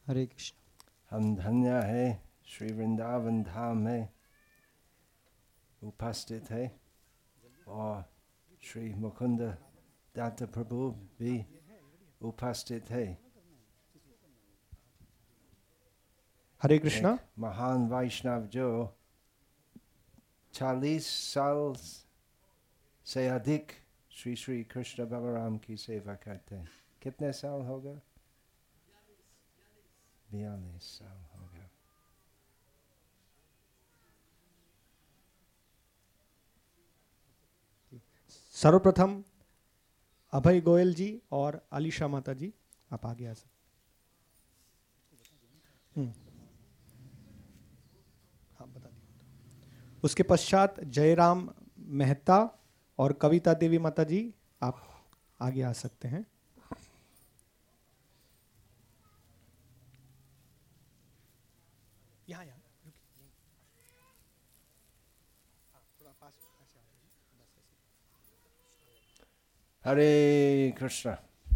हरे कृष्ण। हम धन्य है श्री वृंदावन धाम में उपस्थित है और श्री मुकुंद दत्त प्रभु भी उपस्थित है। हरे कृष्णा। महान वैष्णव जो 40 साल से अधिक श्री श्री कृष्ण बलराम की सेवा करते हैं। कितने साल हो गए? 42 साल हो गया। सर्वप्रथम अभय गोयल जी और आलिशा माता जी, आप आगे आ सकते। हाँ, बता दिया। उसके पश्चात जयराम मेहता और कविता देवी माता जी, आप आगे आ सकते हैं। यहाँ यहाँ थोड़ा पास। हरे कृष्णा।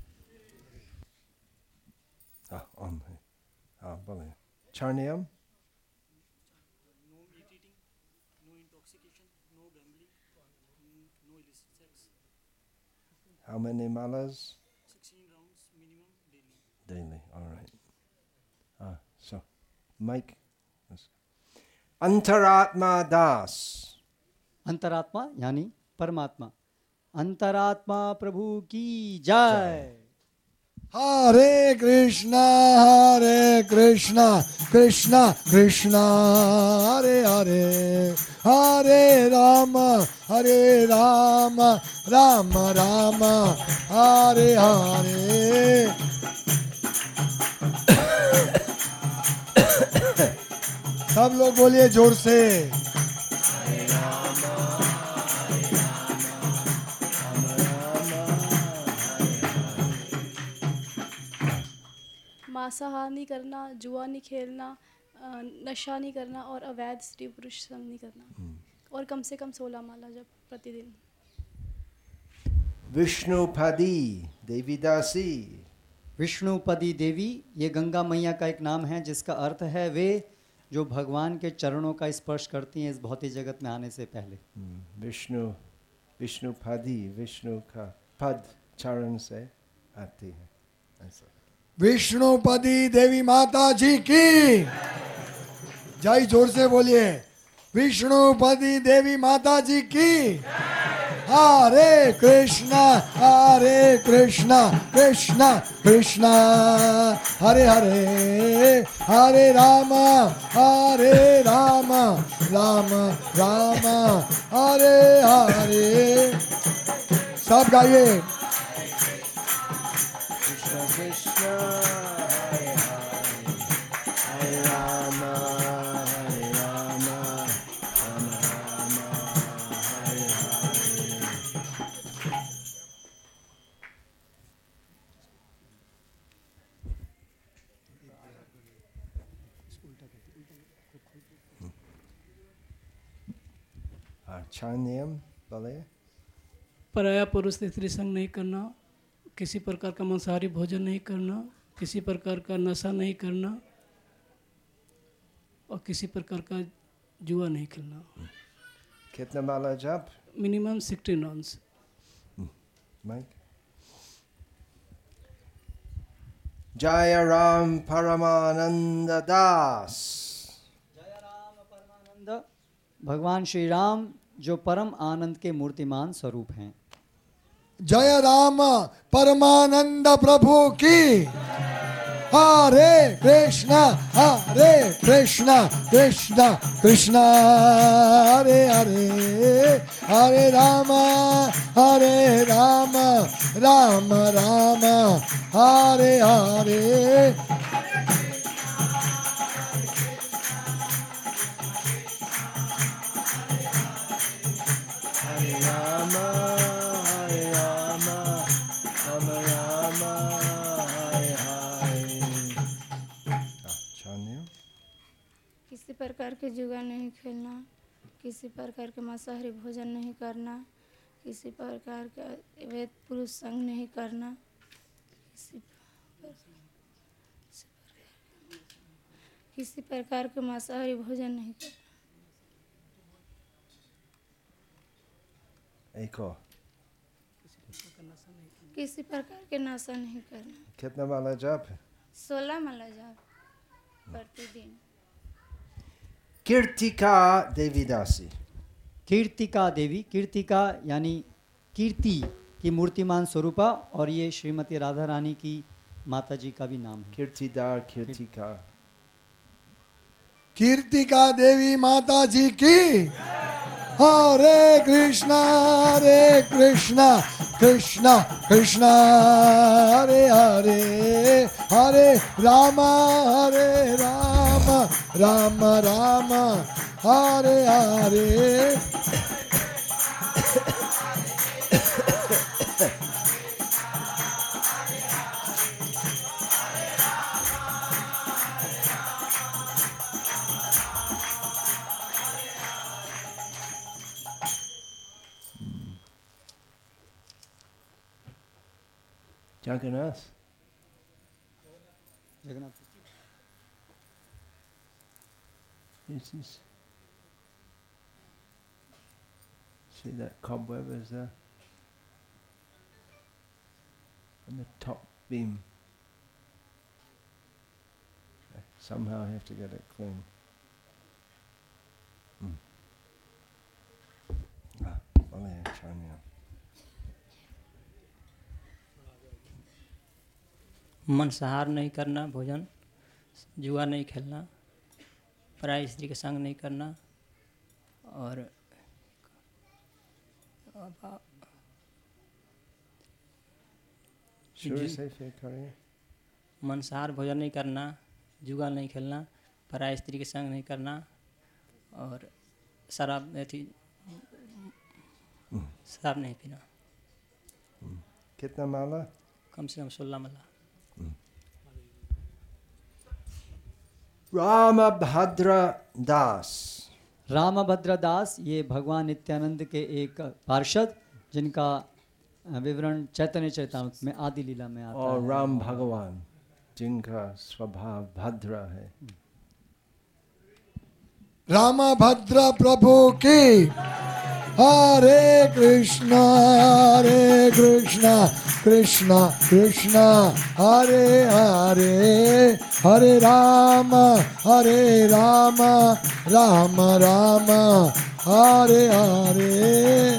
ओम है। हाँ बोले। चारनियम। No meat eating, no intoxication, no gambling, no illicit sex. How many malas? 16 rounds minimum daily. Daily, all right. So, Mike. अंतरात्मा दास। अंतरात्मा यानी परमात्मा। अंतरात्मा प्रभु की जय। हरे कृष्णा कृष्णा कृष्णा हरे हरे, हरे राम राम राम हरे हरे। सब लोग बोलिए जोर से। मांसाहार नहीं करना, जुआ नहीं खेलना, नशा नहीं करना और अवैध स्त्री पुरुष संग नहीं करना और कम से कम 16 माला जप प्रतिदिन। विष्णुपदी देवीदासी। विष्णुपदी देवी ये गंगा मैया का एक नाम है जिसका अर्थ है वे जो भगवान के चरणों का स्पर्श करती हैं इस भौतिक जगत में आने से पहले। विष्णुपदी, विष्णु का पद चरण से आती है ऐसा। विष्णुपदी देवी माता जी की जय। जोर से बोलिए विष्णुपदी देवी माता जी की। हरे कृष्णा कृष्णा कृष्णा हरे हरे, हरे राम राम राम हरे हरे। सब गाइए। कृष्ण हरे हरे, हरे राम हरे राम, राम राम हरे हरे। चार नियम बोले। पराया पुरुष से स्त्री संग नहीं करना, किसी प्रकार का मांसाहारी भोजन नहीं करना, किसी प्रकार का नशा नहीं करना और किसी प्रकार का जुआ नहीं खेलना। कितना माला जप? Minimum 16 rounds. माइक। जय राम परमानंद दास। जय राम परमानंद। भगवान श्री राम जो परम आनंद के मूर्तिमान स्वरूप हैं। जय राम परमानंद प्रभु की। हरे कृष्णा कृष्णा कृष्णा हरे हरे, हरे राम राम राम हरे हरे। किसी प्रकार के जुआ नहीं खेलना, किसी प्रकार के मांसाहारी भोजन नहीं करना, किसी प्रकार का अवैध पुरुष संग नहीं करना, किसी किसी प्रकार के मांसाहारी भोजन नहीं करना। एक और किसी प्रकार के नशा नहीं करना। कितना वाला जाप है? 16 माला जाप प्रतिदिन। कीर्तिका देवीदासी। कीर्तिका देवी, कीर्तिका यानी कीर्ति की मूर्तिमान स्वरूपा, और ये श्रीमती राधा रानी की माता जी का भी नाम है। कीर्तिदार कीर्तिका। कीर्तिका देवी माता जी की। हरे कृष्णा कृष्णा कृष्णा हरे हरे, हरे राम राम राम हरे हरे। Jagannath. Jagannath See that cobweb is there? On the top beam. Somehow I have to get it clean. मांसाहार नहीं करना भोजन, जुआ नहीं खेलना, पराई स्त्री के संग नहीं करना, और मांसाहार भोजन नहीं करना, जुआ नहीं खेलना, पराई स्त्री के संग नहीं करना, और शराब नहीं पीना। कितना माला? कम से कम 16 माला। रामभद्र दास। रामभद्र दास ये भगवान नित्यानंद के एक पार्षद, जिनका विवरण चैतन्य चैतामृत में आदि लीला में आता है। और राम भगवान जिनका स्वभाव भद्र है। रामभद्र प्रभु की। हरे कृष्णा कृष्णा कृष्णा हरे हरे, हरे राम राम राम हरे हरे।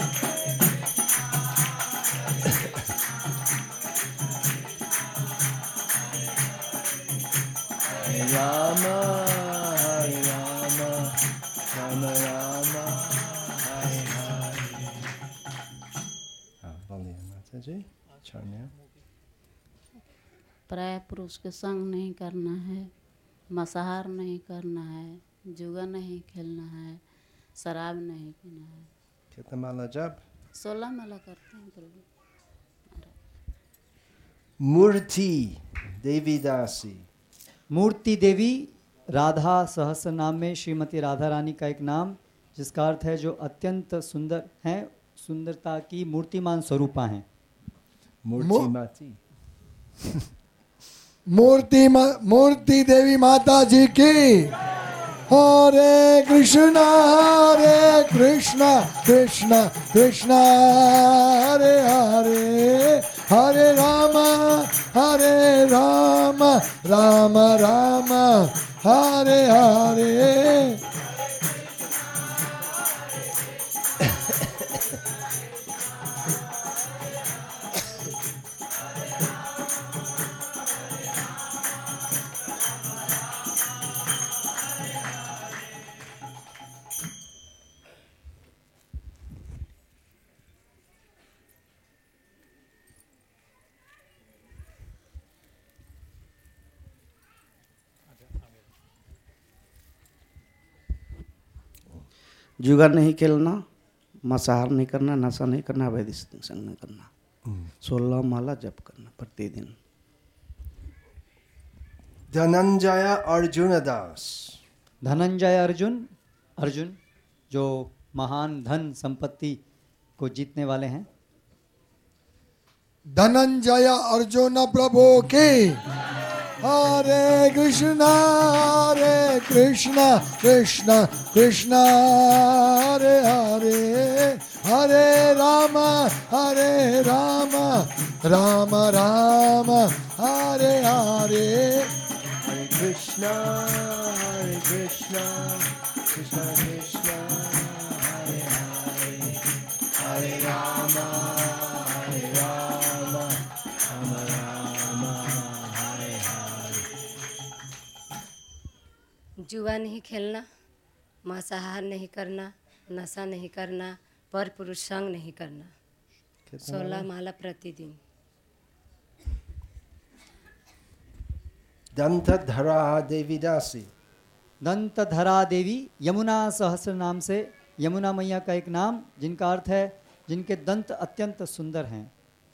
राम हरे राम राम राम हरे हरे। बोलिए माता जी। पराया पुरुष के संग नहीं करना है, मांसाहार नहीं करना है, जुआ नहीं खेलना है, शराब नहीं पीना है। कितना माला जप? 16 माला करते हैं प्रभु। मूर्ति देवी दासी। मूर्ति देवी राधा सहस्र नाम में श्रीमती राधा रानी का एक नाम, जिसका अर्थ है जो अत्यंत सुंदर हैं, सुंदरता की मूर्तिमान स्वरूपा हैं। मूर्ति देवी माता जी की। हरे कृष्णा कृष्णा कृष्णा हरे हरे, हरे राम राम राम हरे हरे। जुगार नहीं खेलना, मांसाहार नहीं करना, नशा नहीं करना, अवैध संग नहीं करना, 16 माला जप करना प्रतिदिन। धनंजय अर्जुन दास। धनंजय अर्जुन जो महान धन संपत्ति को जीतने वाले हैं। धनंजय अर्जुन प्रभु की। Hare Krishna Krishna Krishna Hare Hare Hare Rama Rama Rama Hare Hare Hare Krishna Krishna Krishna Hare Hare Hare Rama Rama Rama Hare Hare. जुआ नहीं खेलना, मांसाहार नहीं करना, नशा नहीं करना, पर पुरुष संग नहीं करना, 16 माला प्रतिदिन. दंतधरा देवी दासी. दंतधरा देवी यमुना सहस्र नाम से यमुना मैया का एक नाम, जिनका अर्थ है जिनके दंत अत्यंत सुंदर हैं.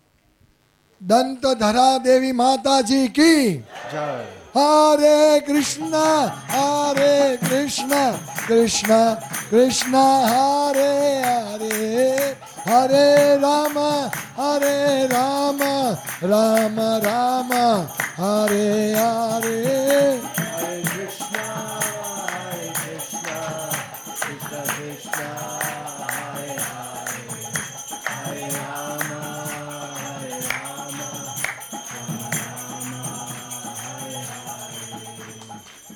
दंतधरा देवी माता जी की जय. हरे कृष्णा कृष्णा कृष्णा हरे हरे हरे राम राम राम हरे हरे. Hare Krishna Krishna Krishna Hare Hare Hare Rama Rama Hare Hare.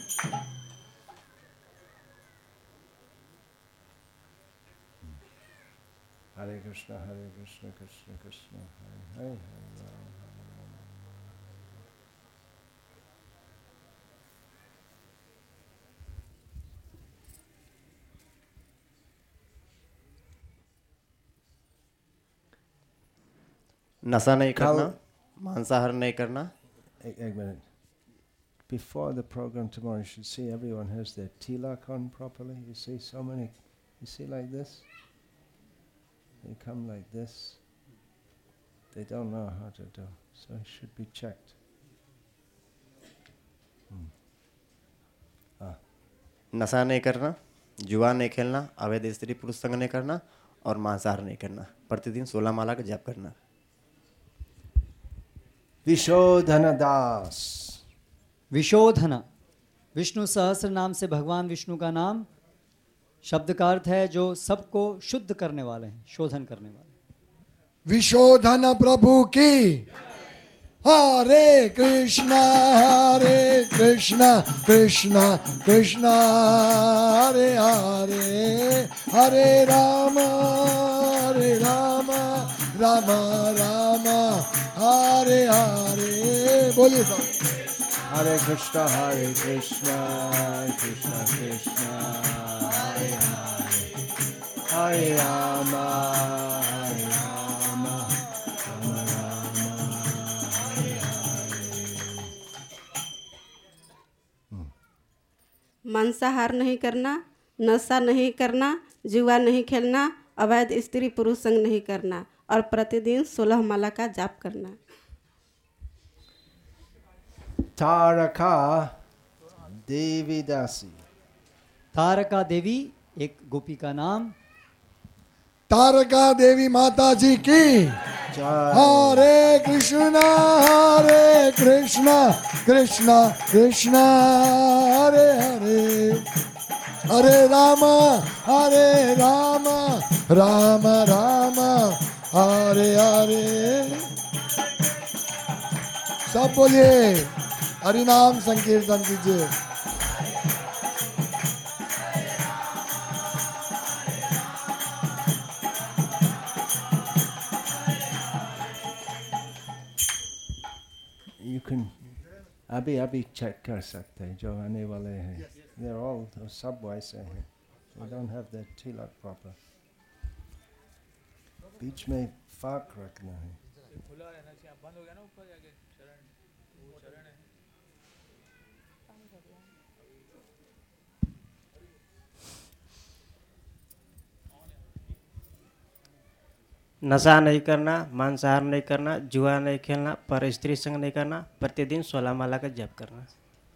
Hare Krishna Krishna Krishna Hare Hare Hare Rama. नशा नहीं करना, मांसाहार नहीं करना. एक minute. Before the program tomorrow, you should see everyone has their tilak on properly. You see so many, you see like this? They come like this. They don't know how to do, so it should be checked. नशा नहीं करना, जुआ नहीं खेलना, अवैध स्त्री पुरुष संग नहीं करना और मांसाहार नहीं करना. प्रतिदिन 16 माला का जप करना. विशोधन दास. विशोधन विष्णु सहस्र नाम से भगवान विष्णु का नाम, शब्द का अर्थ है जो सबको शुद्ध करने वाले हैं, शोधन करने वाले. विशोधन प्रभु की हरे कृष्णा कृष्णा कृष्णा हरे हरे हरे राम राम राम हरे हरे. बोलिए सब. Hare Krishna Krishna Krishna Hare Hare Hare Rama Rama Hare Hare. मांसाहार नहीं करना, नशा नहीं करना, जुआ नहीं खेलना, अवैध स्त्री पुरुष संग नहीं करना और प्रतिदिन 16 माला का जाप करना. तारका देवी दासी. तारका देवी एक गोपी का नाम. तारका देवी माता जी की हरे कृष्णा कृष्णा कृष्णा हरे हरे हरे राम राम राम हरे हरे. सब बोलिए, हरि नाम संकीर्तन कीजिए. You can अभी चेक कर सकते हैं जो आने वाले हैं. They're all सब वैसे हैं. We don't have their tilak proper. बीच में फाक रखना है. नशा नहीं करना, मांसाहार नहीं करना, जुआ नहीं खेलना, पर स्त्री संग नहीं करना, प्रतिदिन 16 माला का जप करना.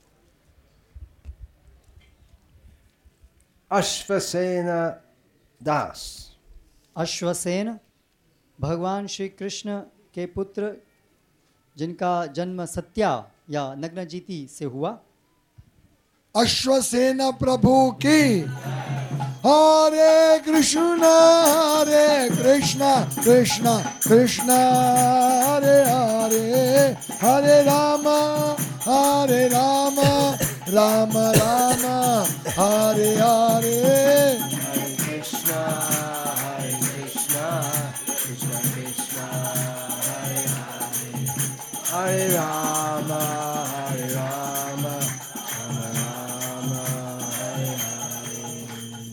अश्वसेन दास. अश्वसेन भगवान श्री कृष्ण के पुत्र जिनका जन्म सत्या या नग्नजीति से हुआ। अश्वसेन प्रभु की हरे कृष्ण कृष्ण कृष्ण हरे हरे, हरे राम राम राम हरे हरे। कृष्ण कृष्ण कृष्ण हरे हरे, हरे राम राम राम हरे हरे।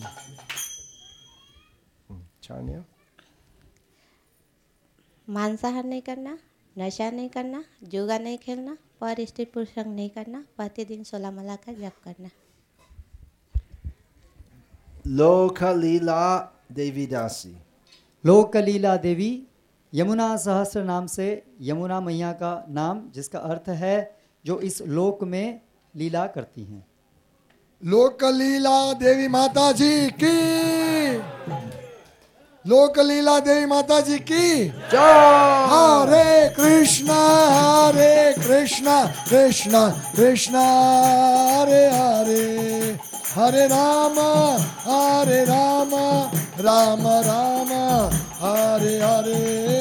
चानिया, मांसाहार नहीं करना, नशा नहीं करना, जुआ नहीं खेलना, पर स्त्री पुरुष संग नहीं करना, प्रतिदिन 16 माला का जप करना। लोकलीला देवीदासी। लोकलीला देवी यमुना सहस्र नाम से यमुना मैया का नाम, जिसका अर्थ है जो इस लोक में लीला करती हैं। लोकलीला देवी माता जी की, लोकलीला देवी माता जी की जय। हरे कृष्ण कृष्ण कृष्ण हरे हरे, हरे राम राम राम हरे हरे।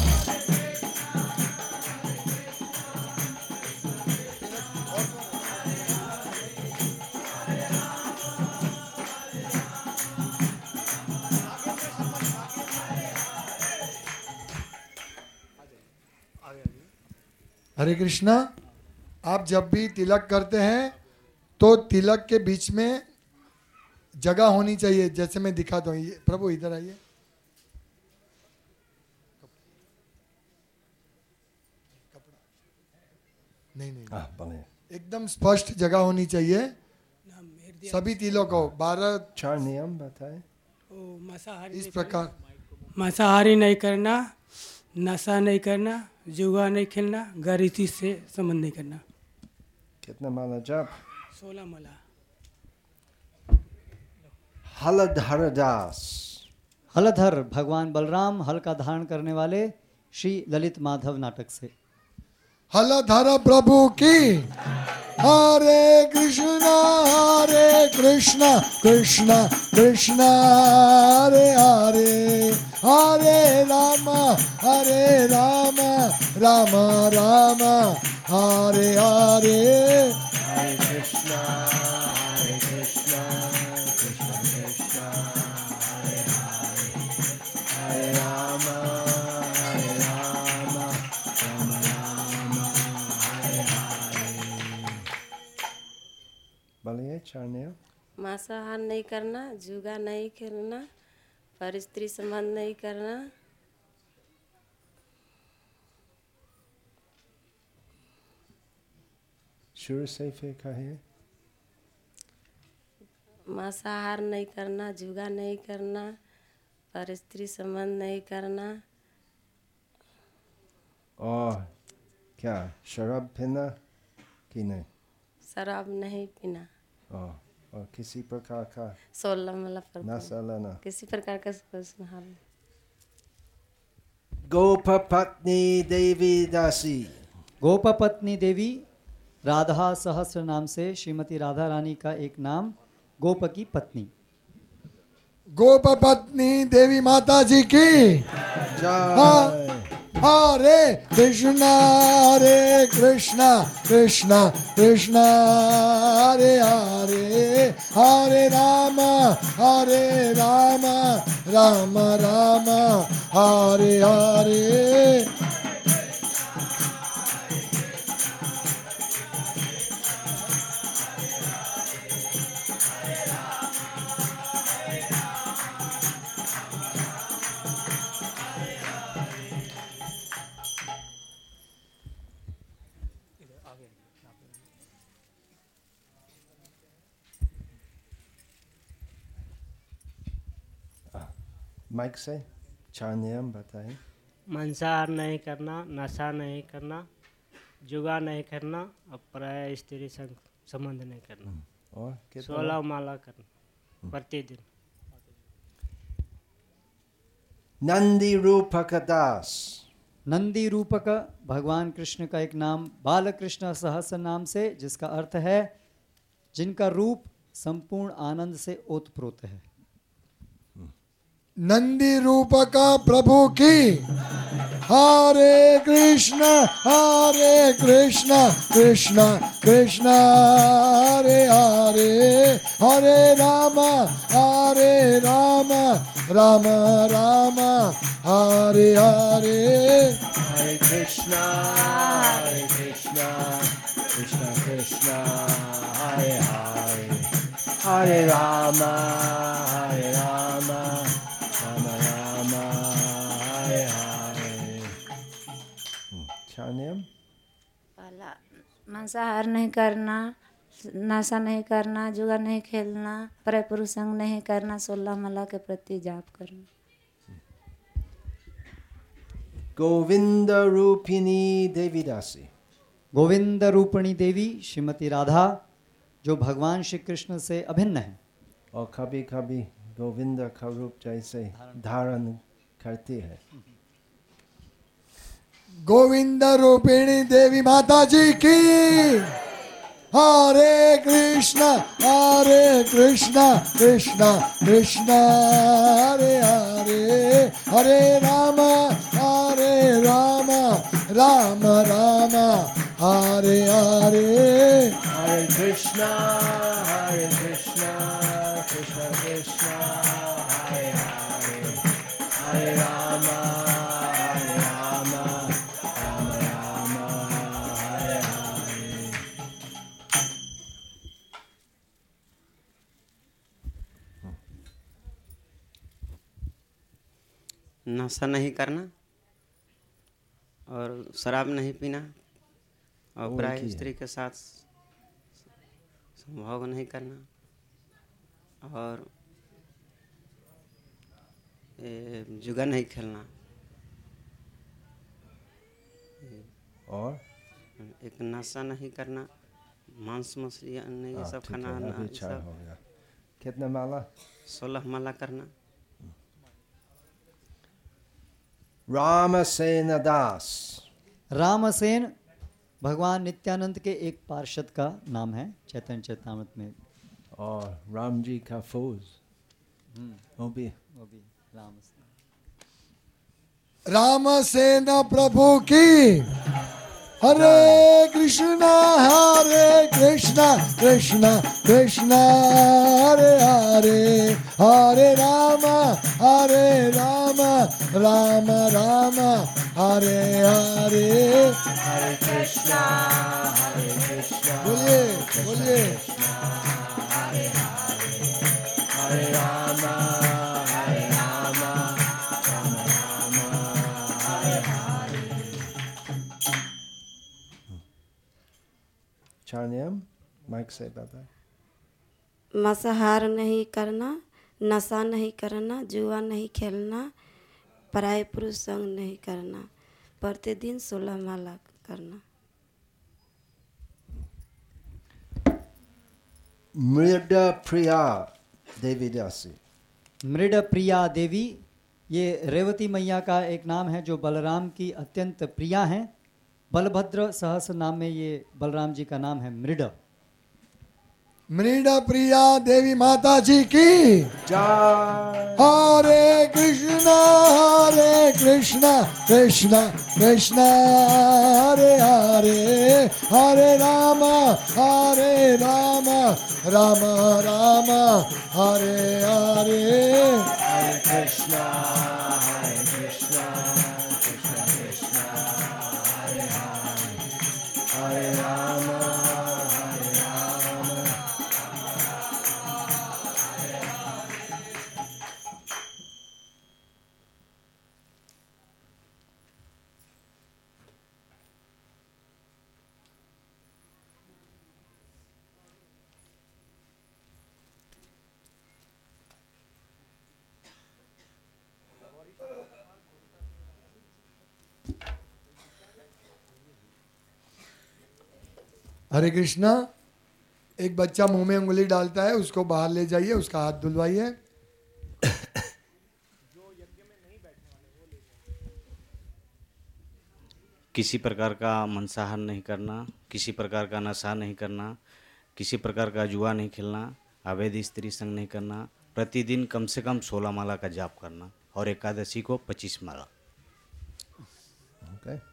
हरे कृष्णा, आप जब भी तिलक करते हैं तो तिलक के बीच में जगह होनी चाहिए, जैसे मैं दिखाता हूँ। प्रभु इधर आइए। नहीं, एकदम स्पष्ट जगह होनी चाहिए सभी तिलक को। 12 चार नियम बताए इस प्रकार। मांसाहारी नहीं करना, नशा नहीं करना, जुआ नहीं खेलना, गरीबी से संबंध नहीं करना। कितना माला जप? 16 माला। हलधर दास। हलधर भगवान बलराम हल का धारण करने वाले श्री ललित माधव नाटक से। हलधर प्रभु की हरे कृष्ण कृष्ण कृष्ण हरे हरे, हरे राम राम राम हरे हरे। हरे कृष्ण कृष्ण कृष्ण हरे हरे, हरे राम राम राम हरे हरे। बोलिए चानिया। मांसाहार नहीं करना, जुआ नहीं खेलना, पर स्त्री संबंध नहीं करना, शुरू से फिर कहिए। मांसाहार नहीं करना, जुआ नहीं करना, पर स्त्री संबंध नहीं करना, और क्या शराब पीना कि नहीं? शराब नहीं पीना, और किसी प्रकार का 16 माला पर नशा लेना, किसी प्रकार का नशा। गोपपत्नी देवी दासी। गोपपत्नी देवी राधा सहस्र नाम से श्रीमती राधा रानी का एक नाम, गोप की पत्नी। गोपपत्नी देवी माता जी की जय। हरे कृष्ण कृष्ण कृष्ण हरे हरे, हरे राम राम राम हरे हरे। माइक से चार नियम बताएं। मांसाहार नहीं करना, नशा नहीं करना, जुआ नहीं करना, और पराया स्त्री संग संबंध नहीं करना, और 16 माला करना प्रतिदिन। नंदी रूपक दास। नंदी रूपक भगवान कृष्ण का एक नाम बालकृष्ण सहस्र नाम से, जिसका अर्थ है जिनका रूप संपूर्ण आनंद से ओतप्रोत है। नंदी रूपक प्रभु की हरे कृष्ण कृष्ण कृष्ण हरे हरे, हरे राम राम राम हरे हरे। Hare Krishna Krishna Krishna Hare Hare, Hare Rama Rama Rama Hare Hare। Chanyam? पहला मांसाहार नहीं करना, नशा नहीं करना, जुआ नहीं खेलना, पराय पुरुष संग नहीं करना, 16 माला के प्रति जाप करना। Govinda Rupini Devi Dasi। Govind रूपिणी देवी श्रीमती राधा जो भगवान श्री कृष्ण से अभिन्न है और कभी कभी गोविंदा का रूप जैसे धारण करती है। गोविंद रूपिणी देवी माता जी की हरे कृष्ण कृष्ण कृष्ण हरे हरे, हरे राम राम राम हरे हरे। Hare Krishna Krishna Krishna Hare Hare, Hare Rama Rama Hare Hare। नशा नहीं करना और शराब नहीं पीना और पराई स्त्री के साथ संभोग नहीं करना और जुआ नहीं खेलना और एक नशा नहीं करना, मांस मछली अन्य ये सब खाना अभी चार हो गया। कितना माला? 16 माला करना। रामसेन दास। रामसेन भगवान नित्यानंद के एक पार्षद का नाम है चैतन्य चैतामृत में। और राम जी का फौज वो भी रामसेन प्रभु की हरे कृष्ण कृष्ण कृष्ण हरे हरे, हरे राम राम राम हरे हरे। हरे कृष्णा बोलिए बोलिए। हरे हरे, हरे राम राम राम हरे हरे। चार्नियम माइक से बाबा। मांसाहार नहीं करना, नशा नहीं करना, जुआ नहीं खेलना, पराये पुरुष संग नहीं करना, प्रतिदिन 16 माला करना। मृड प्रिया देवी दासी। मृड प्रिया देवी ये रेवती मैया का एक नाम है जो बलराम की अत्यंत प्रिया हैं। बलभद्र सहस्र नाम में ये बलराम जी का नाम है मृड। मृड प्रिया देवी माता जी की जय। हरे कृष्ण कृष्ण कृष्ण हरे हरे, हरे राम राम राम हरे हरे। हरे कृष्ण कृष्ण कृष्ण हरे हरे, हरे राम हरे कृष्णा। एक बच्चा मुंह में उंगली डालता है, उसको बाहर ले जाइए, उसका हाथ धुलवाइए। किसी प्रकार का मांसाहार नहीं करना, किसी प्रकार का नशा नहीं करना, किसी प्रकार का जुआ नहीं खेलना, अवैध स्त्री संग नहीं करना, प्रतिदिन कम से कम 16 माला का जाप करना और एकादशी को 25 माला। Okay.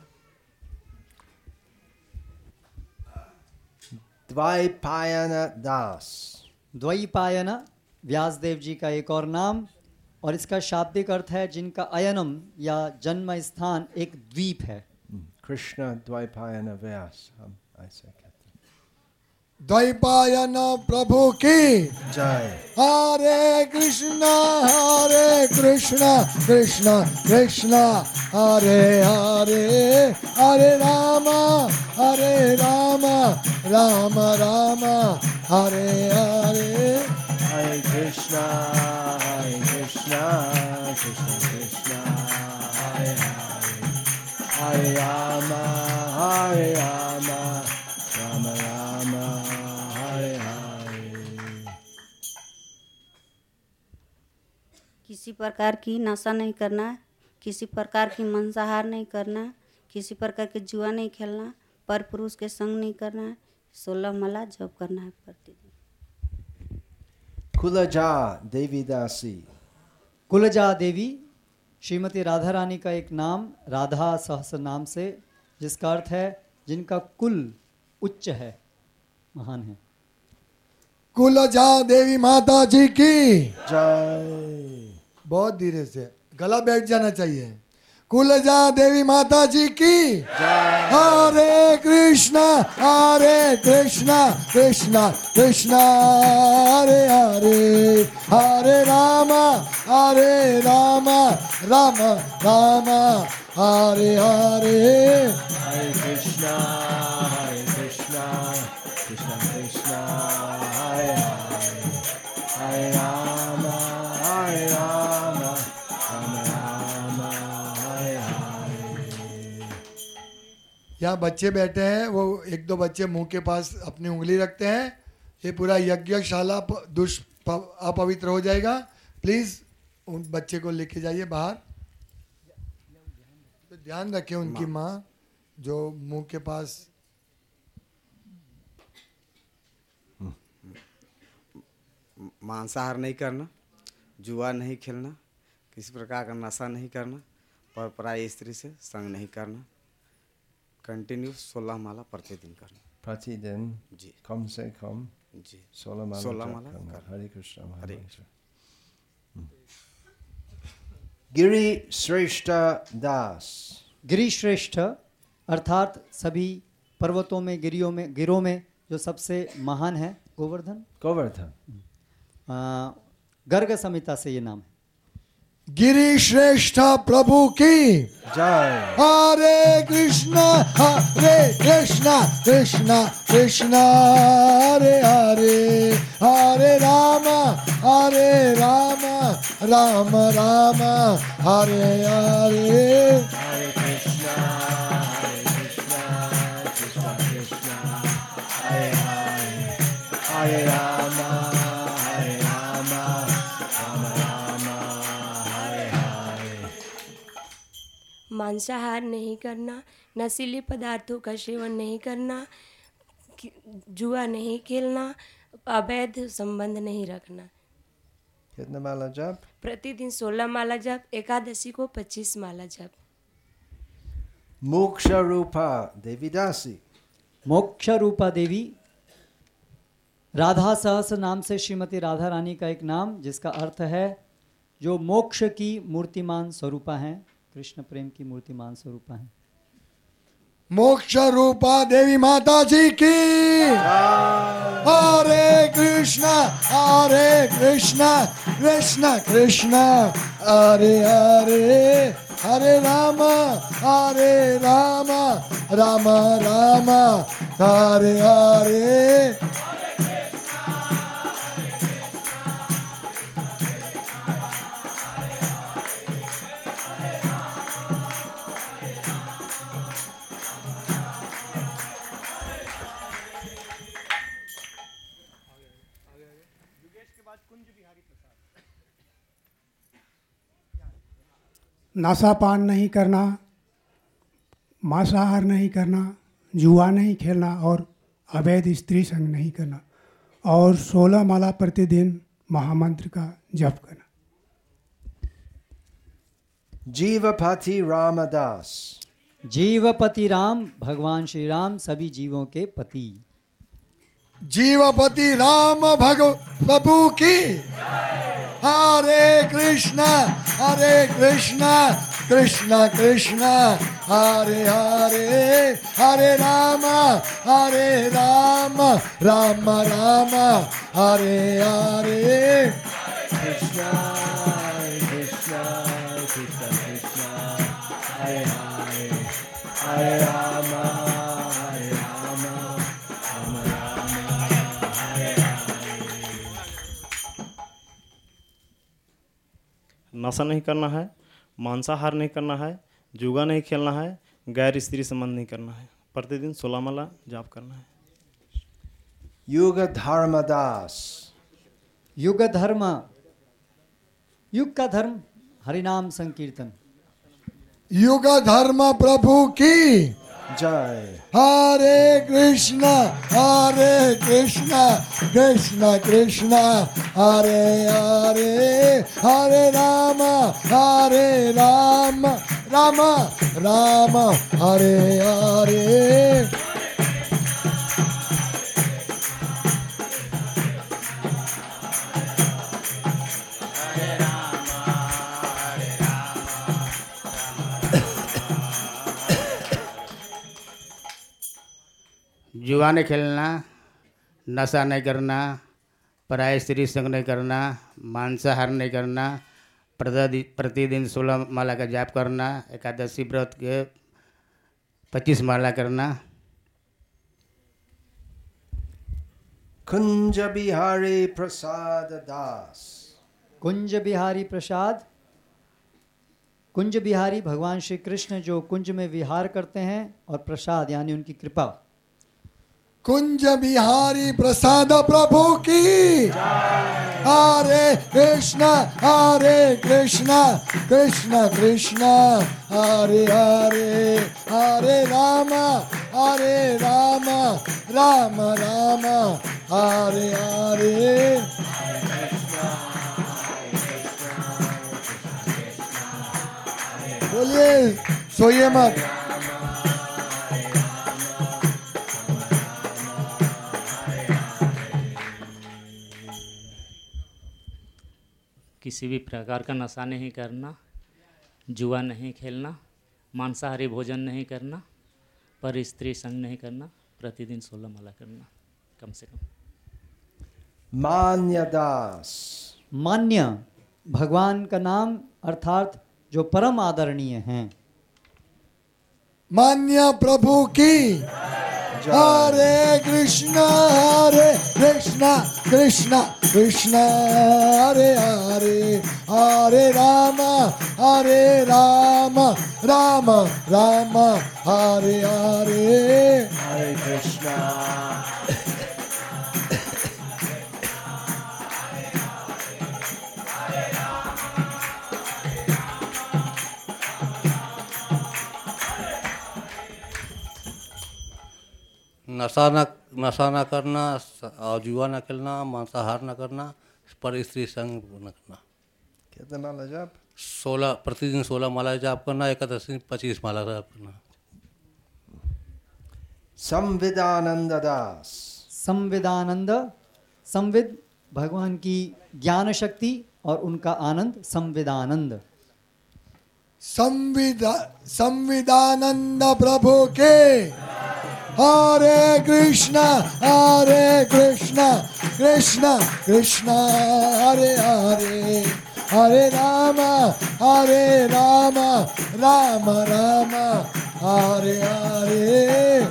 द्वैपायन दास। द्वैपायन व्यासदेव जी का एक और नाम, और इसका शाब्दिक अर्थ है जिनका अयनम या जन्म स्थान एक द्वीप है। कृष्ण द्वैपायन व्यास, हम ऐसे कहते हैं। द्वैपायन प्रभु की जय। हरे कृष्णा कृष्ण कृष्ण हरे हरे, हरे राम राम राम हरे हरे। हरे कृष्णा कृष्ण कृष्ण हरे हरे, हरे राम राम राम हरे हरे। किसी प्रकार की नशा नहीं करना, किसी प्रकार की मांसाहार नहीं करना, किसी प्रकार के जुआ नहीं खेलना, पर पुरुष के संग नहीं करना, 16 माला जप करना है प्रतिदिन। कुलजा देवी दासी। कुलजा देवी श्रीमती राधा रानी का एक नाम, राधा सहस्र नाम से, जिसका अर्थ है जिनका कुल उच्च है, महान है। कुलजा देवी माता जी की जय। बहुत धीरे से, गला बैठ जाना चाहिए। कुलजा देवी माता जी की जय। हरे कृष्णा कृष्ण कृष्ण हरे हरे, हरे राम राम राम हरे हरे। हरे कृष्णा कृष्ण कृष्ण हरे हरे, हरे राम राम राम हरे हरे। यहाँ बच्चे बैठे हैं, वो एक दो बच्चे मुंह के पास अपनी उंगली रखते हैं। ये पूरा यज्ञशाला अपवित्र हो जाएगा। प्लीज उन बच्चे को लेके जाइए बाहर। तो ध्यान रखें उनकी माँ जो मुंह के पास। मांसाहार नहीं करना, जुआ नहीं खेलना, किसी प्रकार का नशा नहीं करना, पर पराई स्त्री से संग नहीं करना, कंटिन्यू 16 माला प्रतिदिन करना। प्रतिदिन जी कम से कम जी 16 माला 16 जप माला करना। करना। हरे कृष्ण हरे कृष्ण। गिरि श्रेष्ठ दास। गिरि श्रेष्ठ अर्थात सभी पर्वतों में, गिरों में जो सबसे महान है, गोवर्धन। गर्ग संहिता से ये नाम है। गिरि श्रेष्ठ प्रभु की जय। हरे कृष्ण कृष्ण कृष्ण हरे हरे, हरे राम राम राम हरे हरे। हरे कृष्ण कृष्ण कृष्ण हरे हरे, हरे राम राम राम हरे हरे। मांसाहार नहीं करना, नशीले पदार्थों का सेवन नहीं करना, जुआ नहीं खेलना, अवैध संबंध नहीं रखना। कितना माला जप? प्रतिदिन 16 माला जप, एकादशी को 25 माला जप। मोक्ष रूपा देवी दासी। मोक्ष रूपा देवी राधा सहस्र नाम से श्रीमती राधा रानी का एक नाम, जिसका अर्थ है जो मोक्ष की मूर्तिमान स्वरूपा हैं, कृष्ण प्रेम की मूर्तिमान स्वरूपा हैं। मोक्ष रूपा देवी माता जी की हरे कृष्ण कृष्ण कृष्ण हरे हरे, हरे राम राम राम हरे हरे। नशा पान नहीं करना, मांसाहार नहीं करना, जुआ नहीं खेलना और अवैध स्त्री संग नहीं करना और 16 माला प्रतिदिन महामंत्र का जप करना। जीवपति रामदास। जीवपति राम भगवान श्री राम सभी जीवों के पति। जीवपति राम प्रभु की। हरे कृष्णा कृष्णा कृष्णा हरे हरे, हरे राम राम राम हरे हरे। कृष्णा कृष्णा कृष्णा कृष्णा हरे हरे, हरे राम राम हरे हरे। नशा नहीं करना है, मांसाहार नहीं करना है, जुआ नहीं खेलना है, गैर स्त्री संबंध नहीं करना है, प्रतिदिन 16 माला जाप करना है। युग धर्मदास। युग धर्म, युग का धर्म हरिनाम संकीर्तन। युग धर्म प्रभु की जय। हरे कृष्णा कृष्णा कृष्णा हरे हरे, हरे राम राम राम हरे हरे। जुआ नहीं खेलना, नशा नहीं करना, पराय स्त्री संग नहीं करना, मांसाहार नहीं करना, प्रतिदिन 16 माला का जाप करना, एकादशी व्रत के 25 माला करना। कुंज बिहारी प्रसाद दास। कुंज बिहारी प्रसाद। कुंज बिहारी भगवान श्री कृष्ण जो कुंज में विहार करते हैं, और प्रसाद यानी उनकी कृपा। कुंज बिहारी प्रसाद प्रभु की। हरे कृष्णा कृष्णा कृष्णा हरे हरे, हरे राम राम राम हरे हरे। बोलिए, सोइए मत। किसी भी प्रकार का नशा नहीं करना, जुआ नहीं खेलना, मांसाहारी भोजन नहीं करना, पर स्त्री संग नहीं करना, प्रतिदिन 16 माला करना कम से कम। मान्य दास। मान्य भगवान का नाम अर्थात जो परम आदरणीय हैं। मान्य प्रभु की। हरे कृष्णा कृष्णा कृष्णा हरे हरे, हरे राम राम राम हरे हरे। हरे कृष्णा। नशा ना करना और जुआ ना खेलना, मांसाहार ना करना, पर स्त्री संग न करना। कितना माला जाप? 16 प्रतिदिन 16 माला जाप करना, एकादशी 25 माला जाप करना। संविदानंद दास। संविदानंद। संविद भगवान की ज्ञान शक्ति और उनका आनंद, संविदानंद। संविदानंद प्रभु के। हरे कृष्णा कृष्णा कृष्णा हरे हरे, हरे राम राम राम हरे हरे।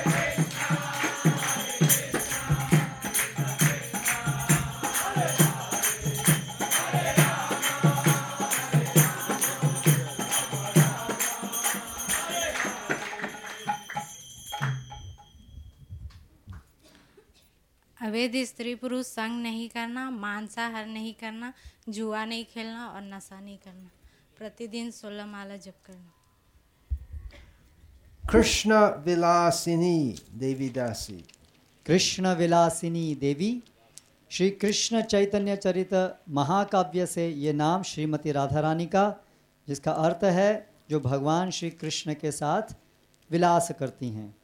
अवैध स्त्री पुरुष संग नहीं करना, मांसाहार नहीं करना, जुआ नहीं खेलना और नशा नहीं करना, प्रतिदिन 16 माला जप करना। Krishna Vilasini Devi Dasi. Krishna Vilasini देवी। श्री कृष्ण चैतन्य चरित महाकाव्य से ये नाम श्रीमती राधा रानी का, जिसका अर्थ है जो भगवान श्री कृष्ण के साथ विलास करती हैं।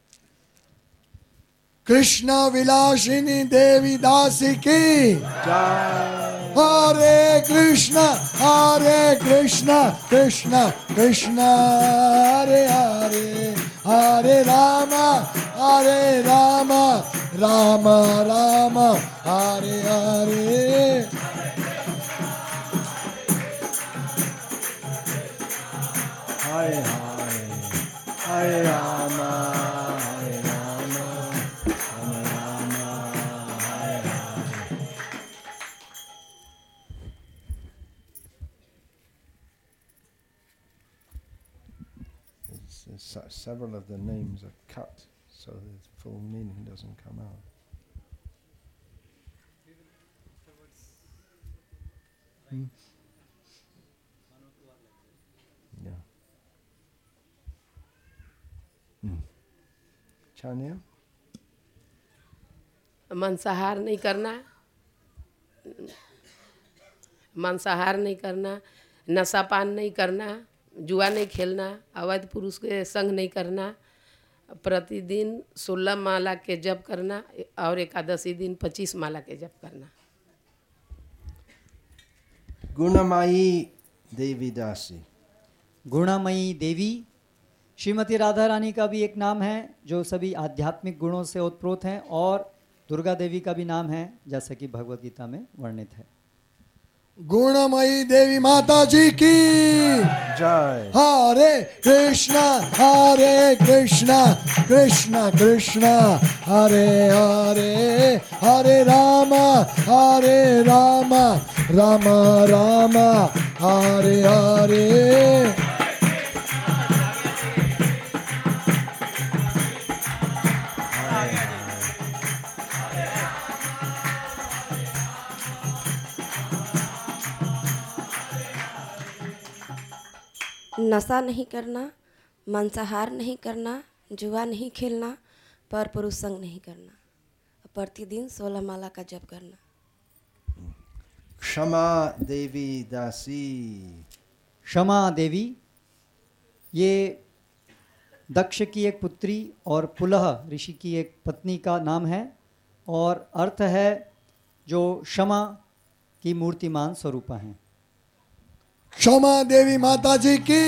कृष्ण विलासिनी देवी दासी की जय। हरे कृष्ण कृष्ण कृष्ण हरे हरे, हरे राम राम राम हरे हरे। Hare Hare, Hare Rama, Hare Rama, Rama Rama, Hare Hare. Several of the names are cut, so the full meaning doesn't come out. Yeah. Chania? मांसाहार नहीं करना, मांसाहार नहीं करना, नशापान नहीं करना, जुआ नहीं खेलना, अवैध पुरुष के संग नहीं करना, प्रतिदिन 16 माला के जप करना और एकादशी दिन 25 माला के जप करना। Gunamayi Devi Dasi. गुणमयी देवी। श्रीमती राधा रानी का भी एक नाम है जो सभी आध्यात्मिक गुणों से ओतप्रोत हैं, और दुर्गा देवी का भी नाम है जैसा कि भगवत गीता में वर्णित है। गुणमयी देवी माता जी की जय। हरे कृष्ण कृष्ण कृष्ण हरे हरे, हरे राम राम राम हरे हरे। नशा नहीं करना, मांसाहार नहीं करना, जुआ नहीं खेलना, पर पुरुष संग नहीं करना, प्रतिदिन 16 माला का जप करना। क्षमा देवी दासी। क्षमा देवी ये दक्ष की एक पुत्री और पुलह ऋषि की एक पत्नी का नाम है, और अर्थ है जो क्षमा की मूर्तिमान स्वरूपा हैं। क्षमा देवी माता जी की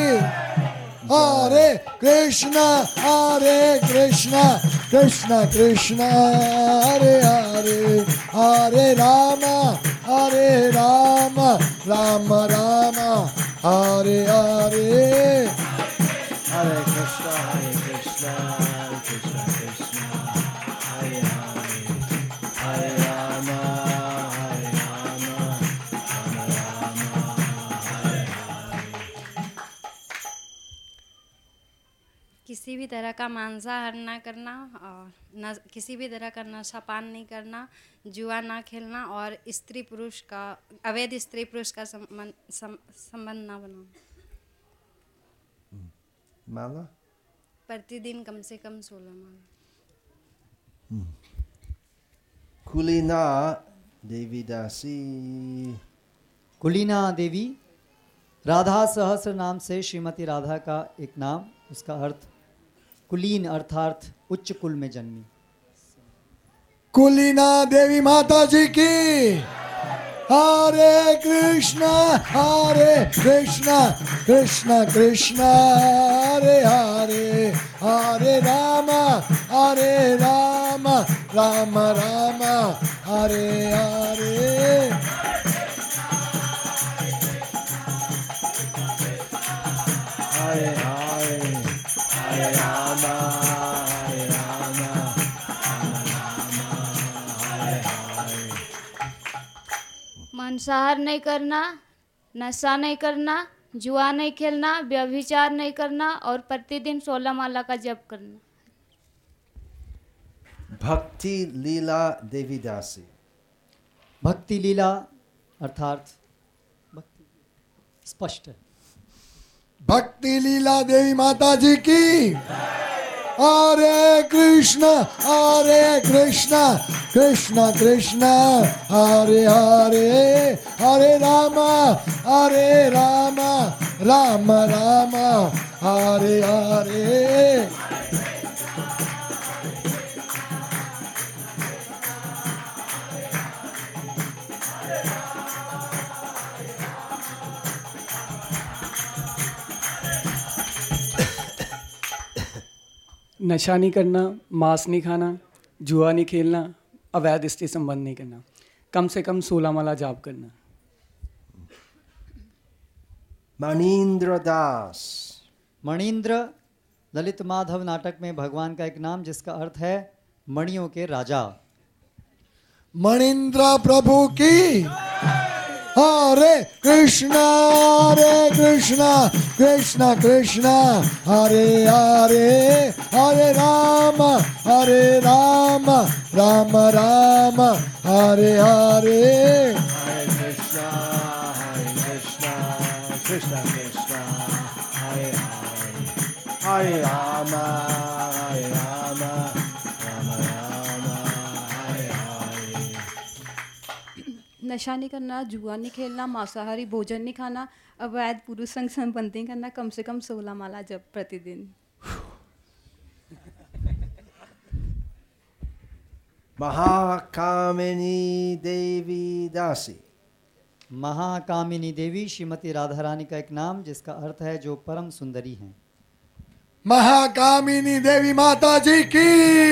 हरे कृष्ण कृष्ण कृष्ण हरे हरे, हरे राम राम राम हरे हरे। Hare Krishna Krishna Krishna, Hare Hare, Hare Rama, Hare Rama, Rama Rama, Hare Hare. किसी भी तरह का मांसाहार ना करना, और किसी भी तरह का नशापान नहीं करना, जुआ ना खेलना, और स्त्री पुरुष का अवैध स्त्री पुरुष का संबंध ना बनाना। माला प्रतिदिन कम से कम 16 माला। कुलीना देवी दासी। कुलीना देवी राधा सहस्र नाम से श्रीमती राधा का एक नाम, उसका अर्थ कुलीन अर्थात उच्च कुल में जन्मी। कुलीना देवी माता जी की हरे कृष्ण कृष्ण कृष्ण हरे हरे, हरे राम राम राम हरे हरे। Hare Hare, Hare Rama, Hare Rama, Rama Rama, Hare Hare. मांसाहार नहीं करना, नशा नहीं करना, जुआ नहीं खेलना, व्यभिचार नहीं करना, और प्रतिदिन 16 माला का जप करना। भक्ति लीला देवी दासी। भक्ति लीला अर्थात भक्ति स्पष्ट है। भक्ति लीला देवी माता जी की। हरे कृष्ण कृष्ण कृष्ण हरे हरे, हरे राम राम राम हरे हरे। नशा नहीं करना, मांस नहीं खाना, जुआ नहीं खेलना, अवैध स्त्री संबंध नहीं करना, कम से कम 16 माला जाप करना। मणीन्द्र दास। मणीन्द्र ललित माधव नाटक में भगवान का एक नाम जिसका अर्थ है मणियों के राजा। मणीन्द्र प्रभु की। हरे कृष्ण कृष्ण कृष्ण हरे हरे, हरे राम राम राम हरे हरे। हरे कृष्ण कृष्ण कृष्ण हरे हरे, हरे राम राम राम हरे हरे। नशा नहीं करना, जुआ नहीं खेलना, मांसाहारी भोजन नहीं खाना, अवैध पुरुष संग संबंध नहीं करना, कम से कम 16 माला जप प्रतिदिन। महाकामिनी देवी दासी। महाकामिनी देवी श्रीमती राधा रानी का एक नाम जिसका अर्थ है जो परम सुंदरी हैं। महाकामिनी देवी माता जी की।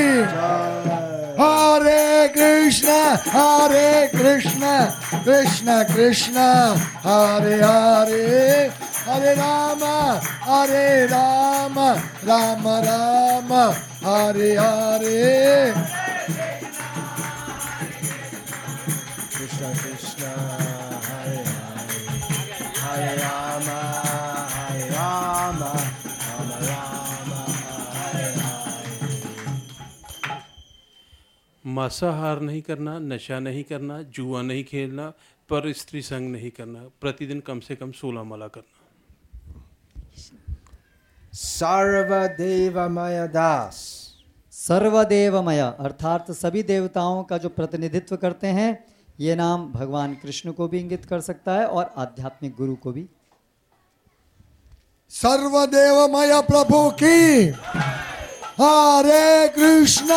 हरे कृष्ण कृष्ण कृष्ण हरे हरे, हरे राम राम राम हरे हरे। कृष्ण कृष्ण हरे हरे, हरे राम राम राम हरे हरे। मांसाहार नहीं करना, नशा नहीं करना, जुआ नहीं खेलना, पर स्त्री संग नहीं करना, प्रतिदिन कम से कम 16 माला करना। सर्वदेवमय दास। सर्वदेवमय अर्थात सभी देवताओं का जो प्रतिनिधित्व करते हैं, ये नाम भगवान कृष्ण को भी इंगित कर सकता है और आध्यात्मिक गुरु को भी। सर्वदेवमय प्रभु की। हरे कृष्ण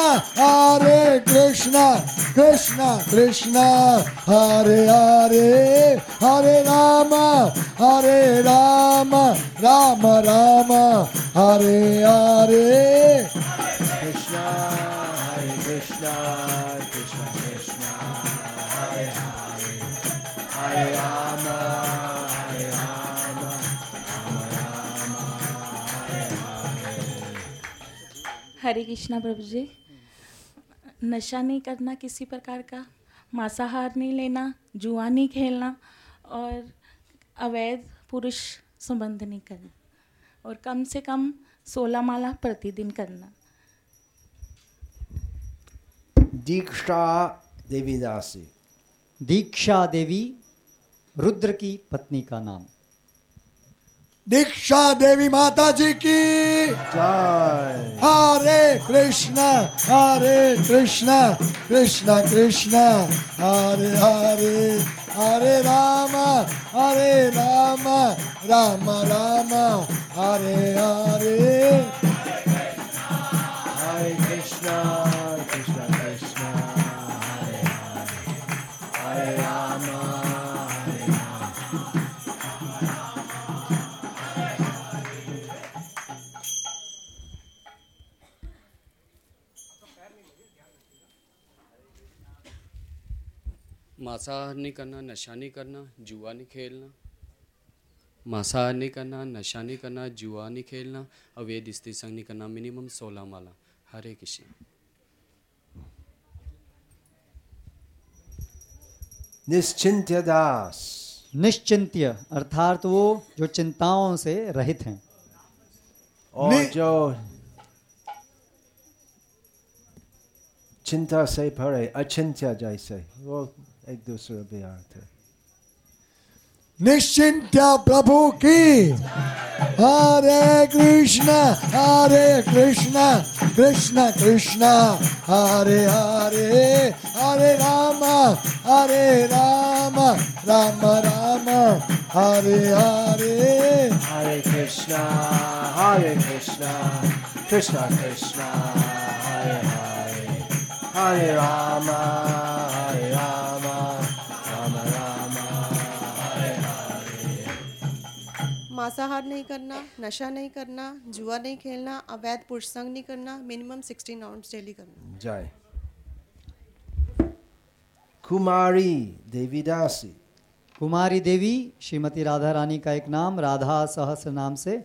कृष्ण कृष्ण हरे हरे, हरे राम राम राम हरे हरे। कृष्ण कृष्ण कृष्ण कृष्ण हरे हरे, हरे राम राम राम हरे हरे। हरे कृष्णा प्रभु जी। नशा नहीं करना किसी प्रकार का, मांसाहार नहीं लेना, जुआ नहीं खेलना और अवैध पुरुष संबंध नहीं करना और कम से कम 16 माला प्रतिदिन करना। दीक्षा देवी दासी। दीक्षा देवी रुद्र की पत्नी का नाम। दीक्षा देवी माता जी की जय। हरे कृष्ण कृष्ण कृष्ण हरे हरे, हरे राम राम राम हरे हरे। हरे कृष्ण कृष्ण कृष्ण हरे हरे, हरे राम हरे राम। मांसाहार नहीं करना, नशा नहीं करना, जुआ नहीं खेलना। मांसाहार नहीं करना, नशा नहीं करना, जुआ नहीं खेलना, अवैध स्त्री संग नहीं करना, मिनिमम 16 माला। हरे कृष्ण। निश्चिंत्य दास। निश्चिंत्य अर्थात वो जो चिंताओं से रहित हैं और जो चिंता से परे, अचिंत्य जैसे, वो एक दूसरा भी अर्थ है। निश्चिंत्य प्रभु की। हरे कृष्ण कृष्ण कृष्ण हरे हरे, हरे राम राम राम हरे हरे। Hare Krishna, Krishna Krishna, Hare Hare, Hare Rama, Rama Rama, Hare Hare। मांसाहार नहीं करना, नशा नहीं करना, जुआ नहीं खेलना, अवैध पुरुष संग नहीं करना, मिनिमम 16 राउंड्स डेली करना। जय। कुमारी देवीदासी। कुमारी देवी श्रीमती राधा रानी का एक नाम, राधा सहस्र नाम से।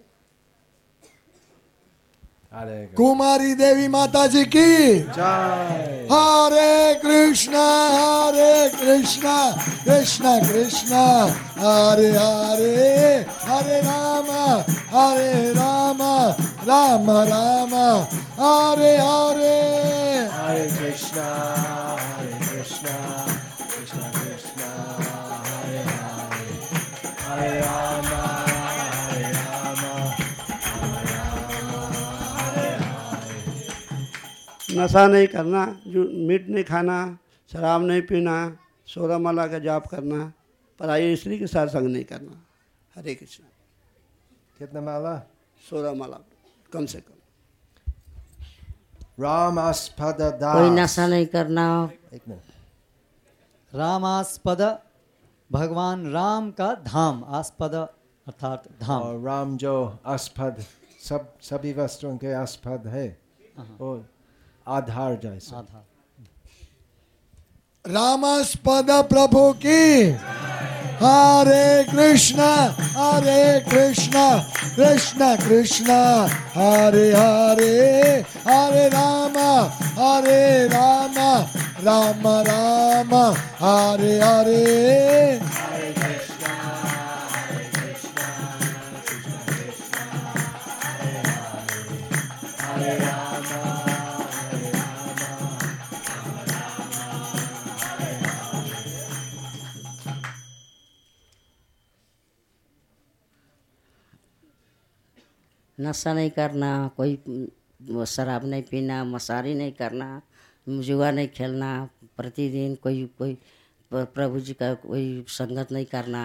कुमारी देवी माता जी की जय। हरे कृष्ण कृष्ण कृष्ण हरे हरे, हरे राम राम राम हरे हरे। हरे कृष्ण कृष्ण कृष्ण हरे हरे, हरे राम नशा नहीं करना, मीट नहीं खाना, शराब नहीं पीना, 16 माला का जाप करना, पराई स्त्री के साथ संग नहीं करना। हरे कृष्ण। कितना माला? 16 माला कम से कम। रामास्पद दास। कोई नशा नहीं करना। एक मिनट। रामास्पद भगवान राम का धाम, आस्पद अर्थात धाम। और राम जो आस्पद सभी वस्तुओं के आस्पद है, वो आधार जैसा। आधार। रामास्पद प्रभु की। हरे कृष्ण कृष्ण कृष्ण हरे हरे, हरे राम राम राम हरे हरे। नशा नहीं करना, कोई शराब नहीं पीना, मसारी नहीं करना, जुआ नहीं खेलना, प्रतिदिन कोई प्रभु जी का कोई संगत नहीं करना,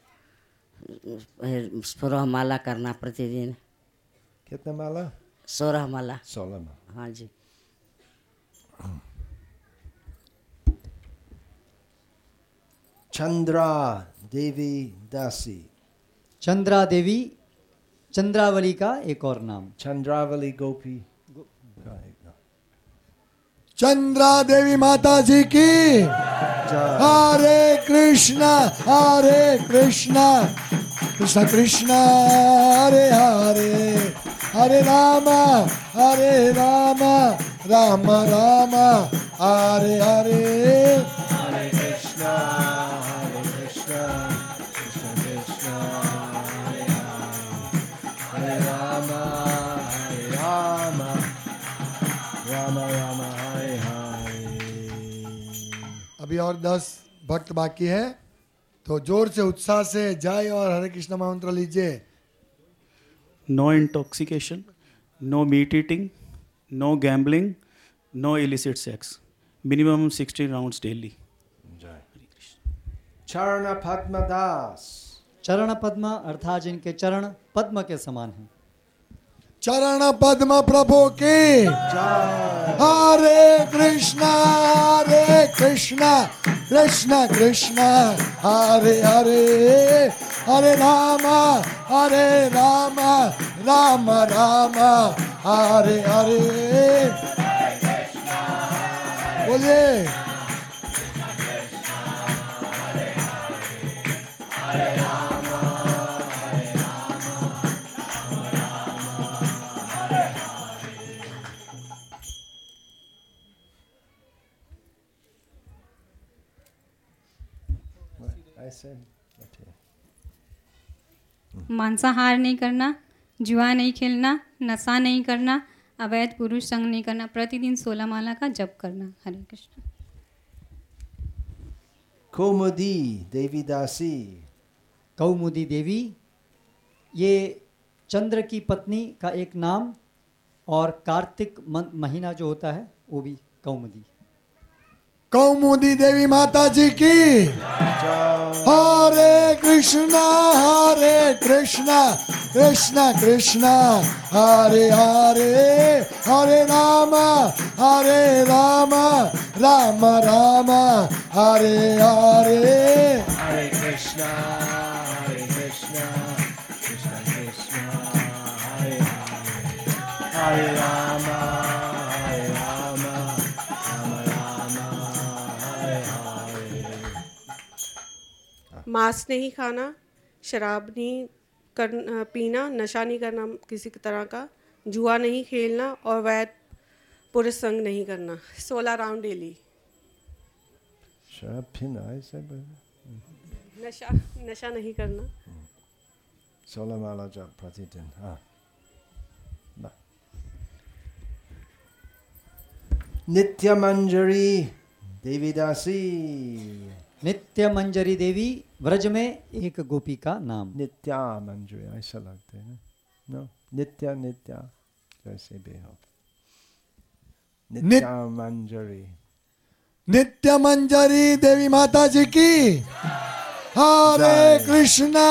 16 माला करना प्रतिदिन। कितना माला? 16 माला। 16 माला। हाँ जी। चंद्रा देवी दासी। चंद्रा देवी चंद्रावली का एक और नाम। चंद्रावली गोपी। चंद्रा देवी माता जी की। हरे कृष्ण कृष्ण कृष्ण हरे हरे, हरे राम राम राम हरे हरे। हरे कृष्ण कृष्ण कृष्ण हरे राम राम हरे हरे। अभी और 10 भक्त बाकी है, तो जोर से उत्साह से जय और हरे कृष्ण मंत्र लीजिए। No intoxication, no meat eating, no gambling, no illicit sex. Minimum 16 rounds daily. चरण पद्म दास। चरण पद्म अर्थात जिनके चरण पद्म के समान हैं। चरण पद्म प्रभु की। हरे कृष्ण कृष्ण कृष्ण हरे हरे, हरे राम राम राम हरे हरे। बोलिए। मांसाहार नहीं करना, जुआ नहीं खेलना, नशा नहीं करना, अवैध पुरुष संग नहीं करना, प्रतिदिन 16 माला का जप करना। हरे कृष्ण। कुमुदी देवी दासी। कौमुदी देवी, ये चंद्र की पत्नी का एक नाम, और कार्तिक महीना जो होता है वो भी कौमुदी। कौमुदी देवी माता जी की। हरे कृष्णा कृष्णा कृष्णा हरे हरे, हरे राम राम राम हरे हरे। Hare Krishna, Krishna Krishna, Hare Hare, Hare Rama, Rama Rama, Hare Hare। मांस नहीं खाना, शराब नहीं पीना, नशा नहीं करना किसी तरह का, जुआ नहीं खेलना और वैध पुरुष संग नहीं करना। 16 राउंड डेली। शराब पीना ऐसे नशा नहीं करना। 16 माला जप प्रतिदिन। हाँ, नित्य मंजरी देवी दासी। नित्य मंजरी देवी व्रज में एक गोपी का नाम। नित्या मंजरी ऐसा लगता है ना? नित्या नित्या जैसे भी हो। नित्या मंजरी, नित्य मंजरी देवी माता जी की। हरे कृष्णा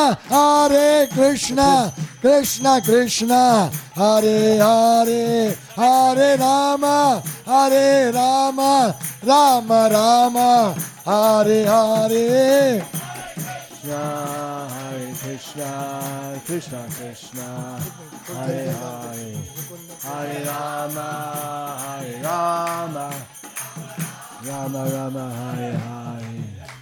कृष्णा कृष्णा हरे हरे, हरे राम राम राम हरे हरे। Hare Krishna, Krishna Krishna, Hare Hare, Hare Rama, Rama Rama, Hare Hare।